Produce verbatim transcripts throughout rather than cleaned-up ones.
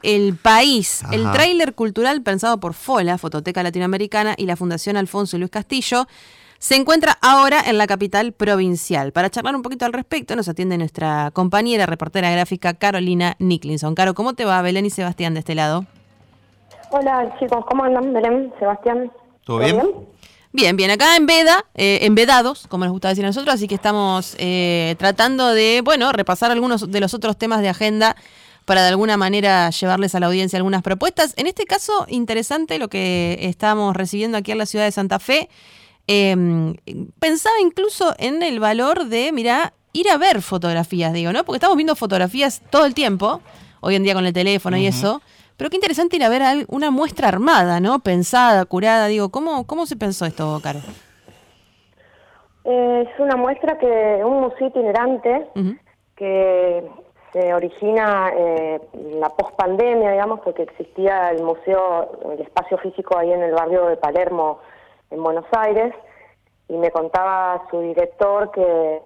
El País, Ajá. el tráiler cultural pensado por FOLA, Fototeca Latinoamericana, y la Fundación Alfonso y Luis Castillo, se encuentra ahora en la capital provincial. Para charlar un poquito al respecto nos atiende nuestra compañera reportera gráfica Carolina Niclinson. Caro, ¿cómo te va? Belén y Sebastián de este lado. Hola chicos, ¿cómo andan? Belén, Sebastián. ¿Todo bien? bien? Bien, bien, acá en Veda, eh, envedados, como nos gusta decir a nosotros, así que estamos eh, tratando de, bueno, repasar algunos de los otros temas de agenda para de alguna manera llevarles a la audiencia algunas propuestas. En este caso, interesante lo que estamos recibiendo aquí en la ciudad de Santa Fe. Eh, pensaba incluso en el valor de, mirá, ir a ver fotografías, digo, ¿no? Porque estamos viendo fotografías todo el tiempo, hoy en día con el teléfono uh-huh. y eso, pero qué interesante ir a ver una muestra armada, ¿no? Pensada, curada, digo, ¿cómo, cómo se pensó esto, Caro? Eh, es una muestra que, un museo itinerante uh-huh. que se origina eh, en la pospandemia, digamos, porque existía el museo, el espacio físico ahí en el barrio de Palermo, en Buenos Aires, y me contaba su director que...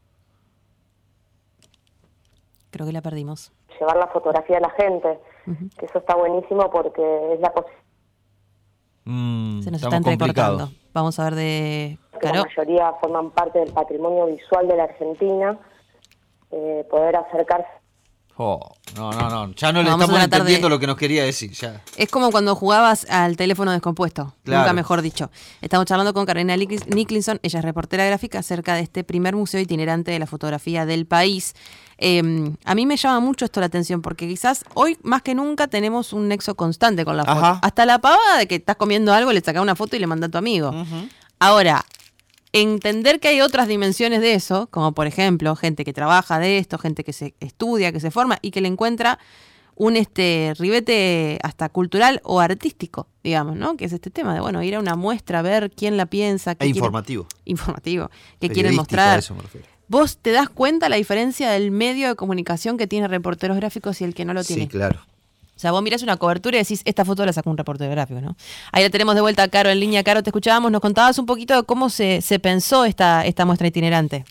Creo que la perdimos. Llevar la fotografía a la gente, uh-huh. que eso está buenísimo porque es la posibilidad... Mm, Se nos está entrecortando. Vamos a ver de... Caro. La mayoría forman parte del patrimonio visual de la Argentina, eh, poder acercarse... Oh, no, no, no, ya no, no le estamos entendiendo de... lo que nos quería decir. Ya. Es como cuando jugabas al teléfono descompuesto, claro. Nunca mejor dicho. Estamos charlando con Carolina Niclinson, ella es reportera gráfica, acerca de este primer museo itinerante de la fotografía del país. Eh, a mí me llama mucho esto la atención, porque quizás hoy más que nunca tenemos un nexo constante con la foto. Ajá. Hasta la pavada de que estás comiendo algo, le sacás una foto y le mandás a tu amigo. Uh-huh. Ahora... entender que hay otras dimensiones de eso, como por ejemplo gente que trabaja de esto, gente que se estudia, que se forma y que le encuentra un este ribete hasta cultural o artístico, digamos, ¿no? Que es este tema de, bueno, ir a una muestra, ver quién la piensa. Qué e quiere, informativo. Informativo. Qué quieren mostrar. Eso me refiero. ¿Vos te das cuenta la diferencia del medio de comunicación que tiene reporteros gráficos y el que no lo tiene? Sí, claro. O sea, vos mirás una cobertura y decís, esta foto la sacó un reportero gráfico, ¿no? Ahí la tenemos de vuelta a Caro en línea. Caro, te escuchábamos, nos contabas un poquito de cómo se, se pensó esta, esta muestra itinerante.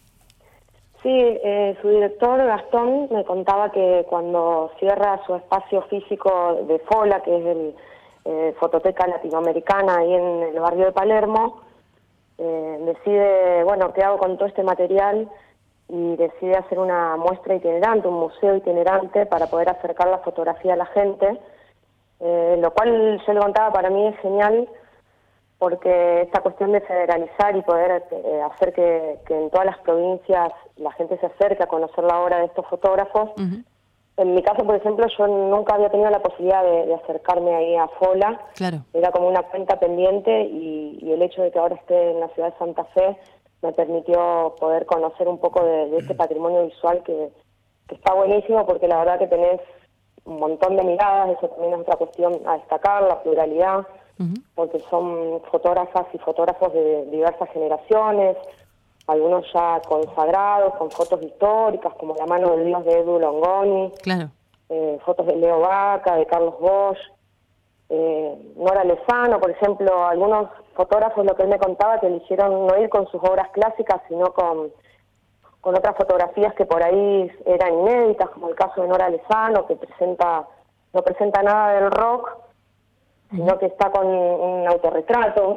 Sí, eh, su director, Gastón, me contaba que cuando cierra su espacio físico de FOLA, que es el eh, Fototeca Latinoamericana, ahí en el barrio de Palermo, eh, decide, bueno, ¿qué hago con todo este material? Y decide hacer una muestra itinerante, un museo itinerante para poder acercar la fotografía a la gente, eh, lo cual yo le contaba, para mí es genial, porque esta cuestión de federalizar y poder eh, hacer que, que en todas las provincias la gente se acerque a conocer la obra de estos fotógrafos. Uh-huh. En mi caso, por ejemplo, yo nunca había tenido la posibilidad de, de acercarme ahí a FOLA, claro. Era como una cuenta pendiente y, y el hecho de que ahora esté en la ciudad de Santa Fe me permitió poder conocer un poco de, de este patrimonio visual que, que está buenísimo, porque la verdad que tenés un montón de miradas, eso también es otra cuestión a destacar, la pluralidad, uh-huh. porque son fotógrafas y fotógrafos de diversas generaciones, algunos ya consagrados, con fotos históricas, como La mano del Dios de Edu Longoni, claro. eh, fotos de Leo Vaca, de Carlos Bosch, eh, Nora Lezano, por ejemplo, algunos fotógrafos, lo que él me contaba, que eligieron no ir con sus obras clásicas, sino con, con otras fotografías que por ahí eran inéditas, como el caso de Nora Lezano, que presenta no presenta nada del rock, uh-huh. sino que está con un autorretrato,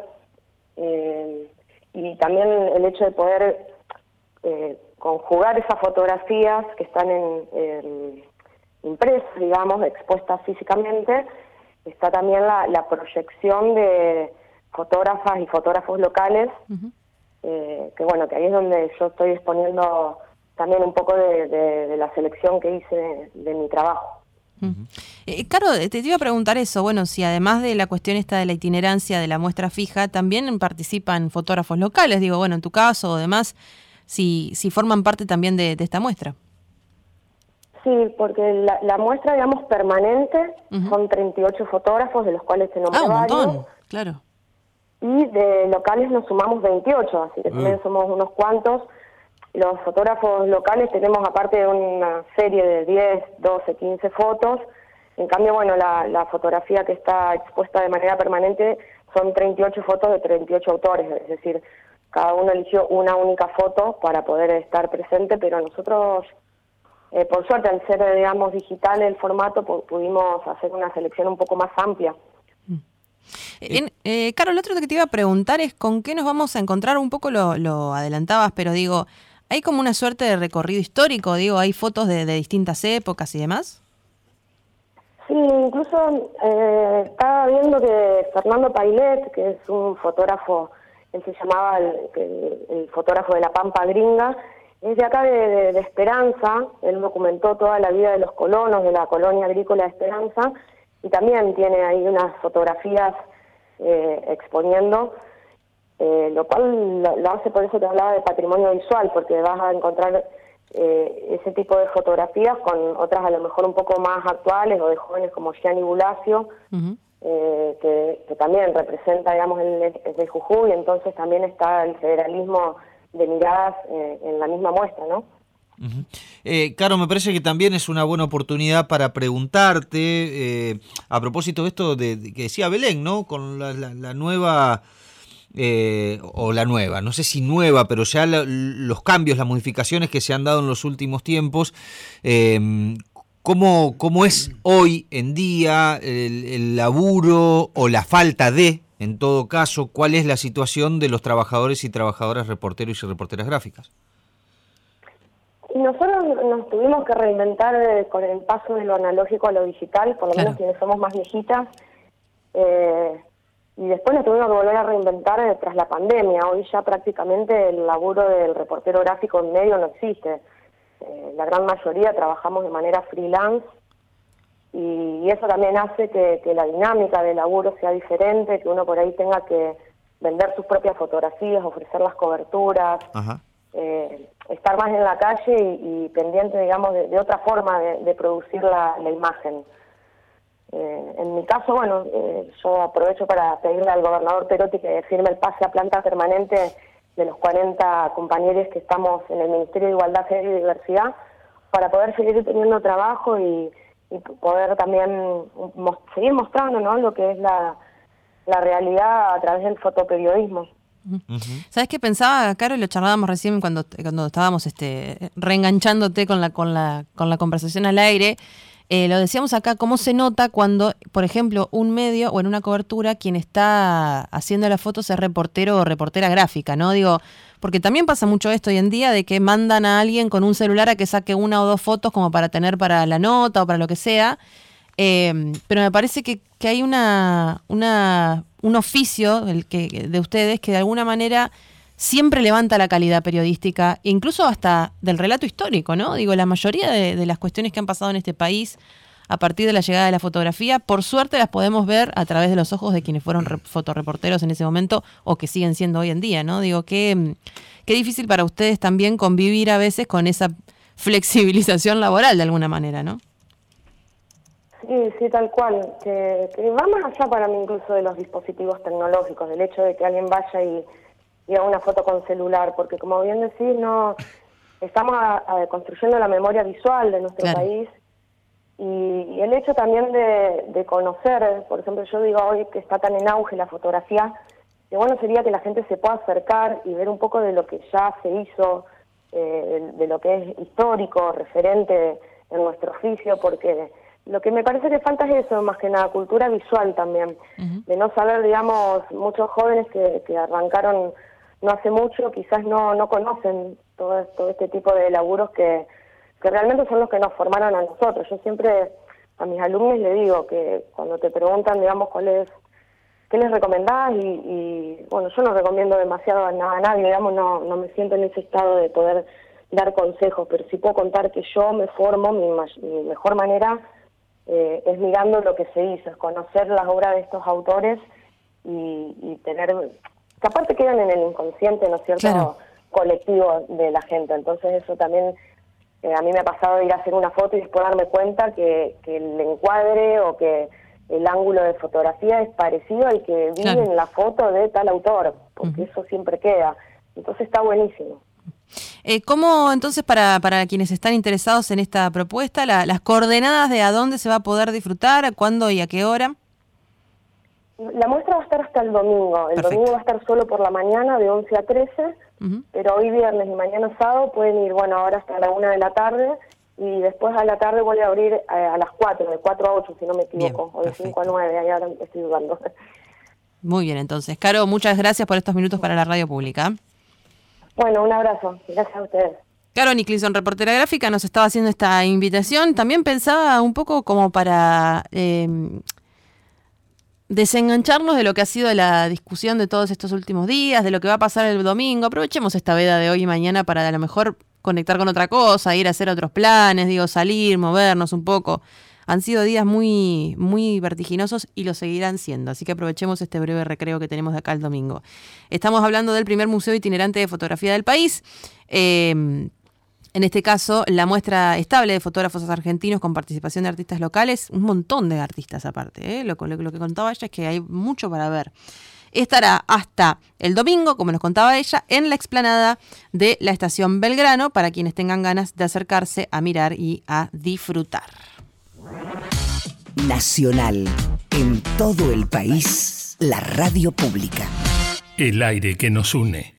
eh, y también el hecho de poder eh, conjugar esas fotografías que están en, en impresas, digamos, expuestas físicamente. Está también la, la proyección de fotógrafas y fotógrafos locales, uh-huh. eh, que bueno, que ahí es donde yo estoy exponiendo también un poco de, de, de la selección que hice de, de mi trabajo. Uh-huh. Eh, Caro, te iba a preguntar eso, bueno, si además de la cuestión esta de la itinerancia de la muestra fija, también participan fotógrafos locales, digo, bueno, en tu caso o demás, si, si forman parte también de, de esta muestra. Sí, porque la, la muestra, digamos, permanente, uh-huh. son treinta y ocho fotógrafos, de los cuales te nombré ah, un varios. montón, claro. Y de locales nos sumamos veintiocho, así que uh. también somos unos cuantos. Los fotógrafos locales tenemos, aparte de una serie de diez, doce, quince fotos. En cambio, bueno, la, la fotografía que está expuesta de manera permanente son treinta y ocho fotos de treinta y ocho autores, es decir, cada uno eligió una única foto para poder estar presente, pero nosotros eh, por suerte, al ser, digamos, digital el formato, pudimos hacer una selección un poco más amplia. En, eh, Caro, lo otro que te iba a preguntar es con qué nos vamos a encontrar, un poco lo, lo adelantabas, pero digo, ¿hay como una suerte de recorrido histórico? Digo, ¿hay fotos de, de distintas épocas y demás? Sí, incluso eh, estaba viendo que Fernando Pailet, que es un fotógrafo, él se llamaba el, el, el fotógrafo de la Pampa Gringa, es de acá de, de, de Esperanza, él documentó toda la vida de los colonos, de la colonia agrícola de Esperanza, y también tiene ahí unas fotografías eh, exponiendo, eh, lo cual lo, lo hace, por eso te hablaba de patrimonio visual, porque vas a encontrar eh, ese tipo de fotografías con otras a lo mejor un poco más actuales, o de jóvenes como Gianni Bulacio, uh-huh. eh, que, que también representa, digamos, el, el de Jujuy, entonces también está el federalismo de miradas eh, en la misma muestra, ¿no? Uh-huh. Eh, Caro, me parece que también es una buena oportunidad para preguntarte, eh, a propósito de esto de, de que decía Belén, ¿no? Con la, la, la nueva, eh, o la nueva, no sé si nueva, pero ya la, los cambios, las modificaciones que se han dado en los últimos tiempos, eh, ¿cómo, cómo es hoy en día el, el laburo o la falta de, en todo caso, cuál es la situación de los trabajadores y trabajadoras reporteros y reporteras gráficas? Nosotros nos tuvimos que reinventar eh, con el paso de lo analógico a lo digital, por lo claro. menos quienes somos más viejitas, eh, y después nos tuvimos que volver a reinventar eh, tras la pandemia. Hoy ya prácticamente el laburo del reportero gráfico en medio no existe. Eh, la gran mayoría trabajamos de manera freelance, y, y eso también hace que, que la dinámica del laburo sea diferente, que uno por ahí tenga que vender sus propias fotografías, ofrecer las coberturas, Ajá. Eh, estar más en la calle y, y pendiente, digamos, de, de otra forma de, de producir la, la imagen. Eh, en mi caso, bueno, eh, yo aprovecho para pedirle al gobernador Perotti que firme el pase a planta permanente de los cuarenta compañeros que estamos en el Ministerio de Igualdad, Género y Diversidad, para poder seguir teniendo trabajo y, y poder también mo- seguir mostrando, ¿no?, lo que es la, la realidad a través del fotoperiodismo. Uh-huh. ¿Sabes qué pensaba, Caro? Y lo charlábamos recién cuando cuando estábamos este reenganchándote con la con la con la conversación al aire. Eh, lo decíamos acá, cómo se nota cuando, por ejemplo, un medio o en una cobertura quien está haciendo las fotos es reportero o reportera gráfica, ¿no? Digo, porque también pasa mucho esto hoy en día de que mandan a alguien con un celular a que saque una o dos fotos como para tener para la nota o para lo que sea. Eh, pero me parece que, que hay una, una un oficio el que, de ustedes que de alguna manera siempre levanta la calidad periodística, incluso hasta del relato histórico, ¿no? Digo, la mayoría de, de las cuestiones que han pasado en este país a partir de la llegada de la fotografía, por suerte las podemos ver a través de los ojos de quienes fueron re- fotoreporteros en ese momento o que siguen siendo hoy en día, ¿no? Digo, qué, qué difícil para ustedes también convivir a veces con esa flexibilización laboral de alguna manera, ¿no? Sí, sí, tal cual, que, que va más allá para mí incluso de los dispositivos tecnológicos, del hecho de que alguien vaya y, y haga una foto con celular, porque como bien decís, no estamos a, a construyendo la memoria visual de nuestro claro. país, y, y el hecho también de, de conocer, por ejemplo, yo digo hoy que está tan en auge la fotografía, que bueno sería que la gente se pueda acercar y ver un poco de lo que ya se hizo, eh, de, de lo que es histórico, referente en nuestro oficio, porque lo que me parece que falta es eso, más que nada, cultura visual también, uh-huh. de no saber, digamos, muchos jóvenes que, que arrancaron no hace mucho, quizás no no conocen todo, todo este tipo de laburos que, que realmente son los que nos formaron a nosotros. Yo siempre a mis alumnos les digo que cuando te preguntan, digamos, cuál es, qué les recomendás, y, y bueno, yo no recomiendo demasiado a, a nadie, digamos, no, no me siento en ese estado de poder dar consejos, pero sí puedo contar que yo me formo, mi, mi mejor manera Eh, es mirando lo que se hizo, es conocer las obras de estos autores y, y tener, que aparte quedan en el inconsciente, ¿no es cierto?, claro. colectivo de la gente. Entonces eso también eh, a mí me ha pasado de ir a hacer una foto y después darme cuenta que, que el encuadre o que el ángulo de fotografía es parecido al que vi claro. en la foto de tal autor, porque uh-huh. eso siempre queda. Entonces está buenísimo. Eh, ¿Cómo entonces para, para quienes están interesados en esta propuesta, la, las coordenadas de a dónde se va a poder disfrutar, a cuándo y a qué hora? La muestra va a estar hasta el domingo. El Perfecto. domingo va a estar solo por la mañana de once a trece, uh-huh. pero hoy viernes y mañana sábado pueden ir, bueno, ahora hasta la una de la tarde, y después a la tarde vuelve a abrir eh, a las cuatro, de cuatro a ocho, si no me equivoco, Bien, o de perfecto. cinco a nueve, ahí ahora estoy dudando. Muy bien, entonces. Caro, muchas gracias por estos minutos para la radio pública. Bueno, un abrazo, gracias a ustedes. Caro Nicholson, reportera gráfica, nos estaba haciendo esta invitación. También pensaba un poco como para eh, desengancharnos de lo que ha sido la discusión de todos estos últimos días, de lo que va a pasar el domingo. Aprovechemos esta veda de hoy y mañana para a lo mejor conectar con otra cosa, ir a hacer otros planes, digo, salir, movernos un poco. Han sido días muy, muy vertiginosos y lo seguirán siendo, así que aprovechemos este breve recreo que tenemos de acá el domingo. Estamos hablando del primer museo itinerante de fotografía del país. Eh, en este caso, la muestra estable de fotógrafos argentinos con participación de artistas locales, un montón de artistas aparte, ¿eh? Lo, lo, lo que contaba ella es que hay mucho para ver. Estará hasta el domingo, como nos contaba ella, en la explanada de la Estación Belgrano, para quienes tengan ganas de acercarse a mirar y a disfrutar. Nacional, en todo el país, la radio pública. El aire que nos une.